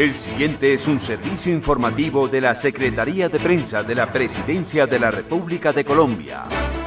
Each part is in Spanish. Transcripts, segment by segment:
El siguiente es un servicio informativo de la Secretaría de Prensa de la Presidencia de la República de Colombia.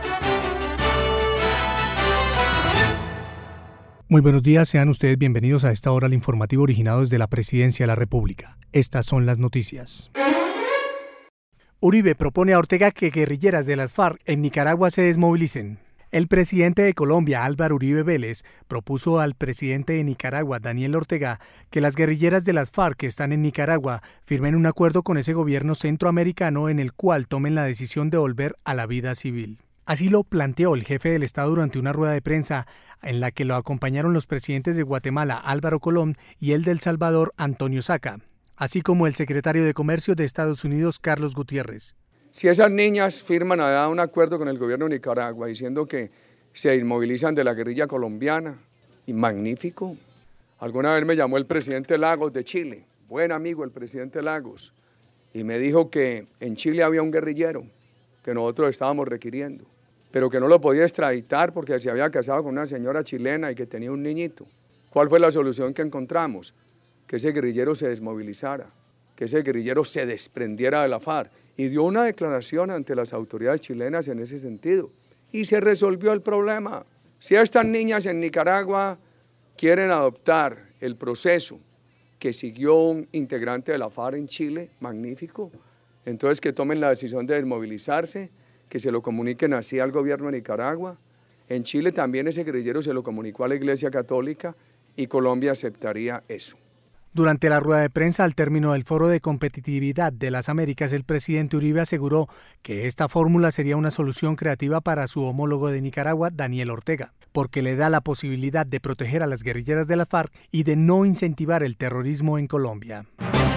Muy buenos días, sean ustedes bienvenidos a esta hora al informativo originado desde la Presidencia de la República. Estas son las noticias. Uribe propone a Ortega que guerrilleras de las FARC en Nicaragua se desmovilicen. El presidente de Colombia, Álvaro Uribe Vélez, propuso al presidente de Nicaragua, Daniel Ortega, que las guerrilleras de las FARC que están en Nicaragua firmen un acuerdo con ese gobierno centroamericano en el cual tomen la decisión de volver a la vida civil. Así lo planteó el jefe del Estado durante una rueda de prensa en la que lo acompañaron los presidentes de Guatemala, Álvaro Colón, y el de El Salvador, Antonio Saca, así como el secretario de Comercio de Estados Unidos, Carlos Gutiérrez. Si esas niñas firman allá un acuerdo con el gobierno de Nicaragua diciendo que se inmovilizan de la guerrilla colombiana, y magnífico. Alguna vez me llamó el presidente Lagos de Chile, buen amigo el presidente Lagos, y me dijo que en Chile había un guerrillero que nosotros estábamos requiriendo, pero que no lo podía extraditar porque se había casado con una señora chilena y que tenía un niñito. ¿Cuál fue la solución que encontramos? Que ese guerrillero se desmovilizara, que ese guerrillero se desprendiera de la FARC, y dio una declaración ante las autoridades chilenas en ese sentido, y se resolvió el problema. Si estas niñas en Nicaragua quieren adoptar el proceso que siguió un integrante de la FARC en Chile, magnífico, entonces que tomen la decisión de desmovilizarse, que se lo comuniquen así al gobierno de Nicaragua. En Chile también ese guerrillero se lo comunicó a la Iglesia Católica y Colombia aceptaría eso. Durante la rueda de prensa al término del Foro de Competitividad de las Américas, el presidente Uribe aseguró que esta fórmula sería una solución creativa para su homólogo de Nicaragua, Daniel Ortega, porque le da la posibilidad de proteger a las guerrilleras de la FARC y de no incentivar el terrorismo en Colombia.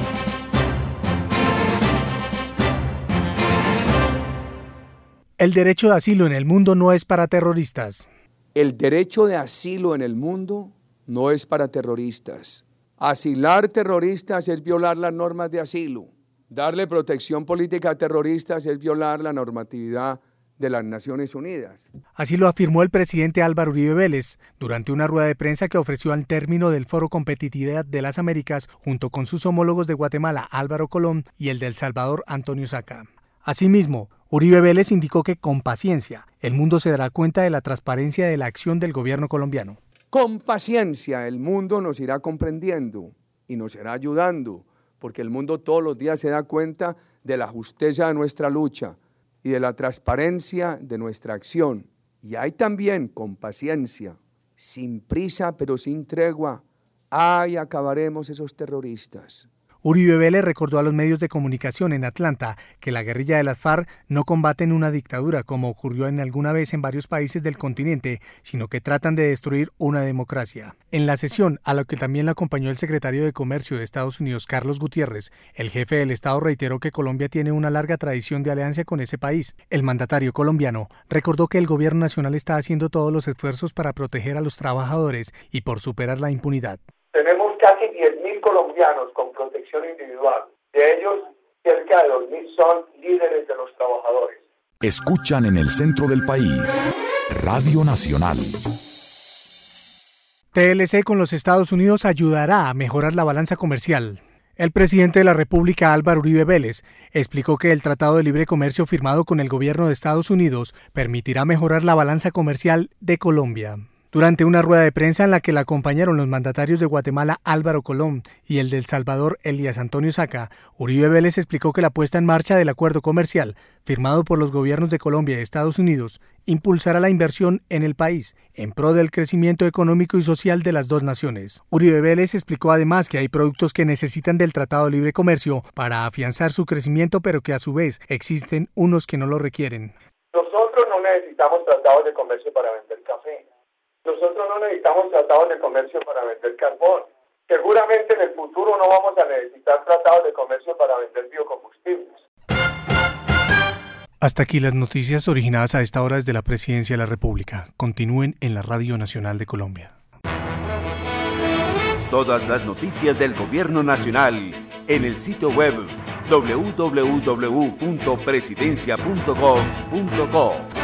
El derecho de asilo en el mundo no es para terroristas. El derecho de asilo en el mundo no es para terroristas. Asilar terroristas es violar las normas de asilo. Darle protección política a terroristas es violar la normatividad de las Naciones Unidas. Así lo afirmó el presidente Álvaro Uribe Vélez durante una rueda de prensa que ofreció al término del Foro Competitividad de las Américas junto con sus homólogos de Guatemala, Álvaro Colón, y el de El Salvador, Antonio Saca. Asimismo, Uribe Vélez indicó que con paciencia el mundo se dará cuenta de la transparencia de la acción del gobierno colombiano. Con paciencia el mundo nos irá comprendiendo y nos irá ayudando, porque el mundo todos los días se da cuenta de la justeza de nuestra lucha y de la transparencia de nuestra acción. Y hay también, con paciencia, sin prisa pero sin tregua, acabaremos esos terroristas. Uribe Vélez recordó a los medios de comunicación en Atlanta que la guerrilla de las FARC no combaten una dictadura como ocurrió en alguna vez en varios países del continente, sino que tratan de destruir una democracia. En la sesión, a la que también le acompañó el secretario de Comercio de Estados Unidos, Carlos Gutiérrez, el jefe del Estado reiteró que Colombia tiene una larga tradición de alianza con ese país. El mandatario colombiano recordó que el gobierno nacional está haciendo todos los esfuerzos para proteger a los trabajadores y por superar la impunidad. Tenemos casi 10.000 colombianos con protección individual. De ellos, cerca de 2.000 son líderes de los trabajadores. Escuchan en el centro del país, Radio Nacional. TLC con los Estados Unidos ayudará a mejorar la balanza comercial. El presidente de la República, Álvaro Uribe Vélez, explicó que el Tratado de Libre Comercio firmado con el gobierno de Estados Unidos permitirá mejorar la balanza comercial de Colombia. Durante una rueda de prensa en la que la acompañaron los mandatarios de Guatemala, Álvaro Colón, y el de El Salvador, Elías Antonio Saca, Uribe Vélez explicó que la puesta en marcha del acuerdo comercial, firmado por los gobiernos de Colombia y Estados Unidos, impulsará la inversión en el país, en pro del crecimiento económico y social de las dos naciones. Uribe Vélez explicó además que hay productos que necesitan del Tratado de Libre Comercio para afianzar su crecimiento, pero que a su vez existen unos que no lo requieren. Nosotros no necesitamos tratados de comercio para vender café. Nosotros no necesitamos tratados de comercio para vender carbón. Seguramente en el futuro no vamos a necesitar tratados de comercio para vender biocombustibles. Hasta aquí las noticias originadas a esta hora desde la Presidencia de la República. Continúen en la Radio Nacional de Colombia. Todas las noticias del Gobierno Nacional en el sitio web www.presidencia.gov.co.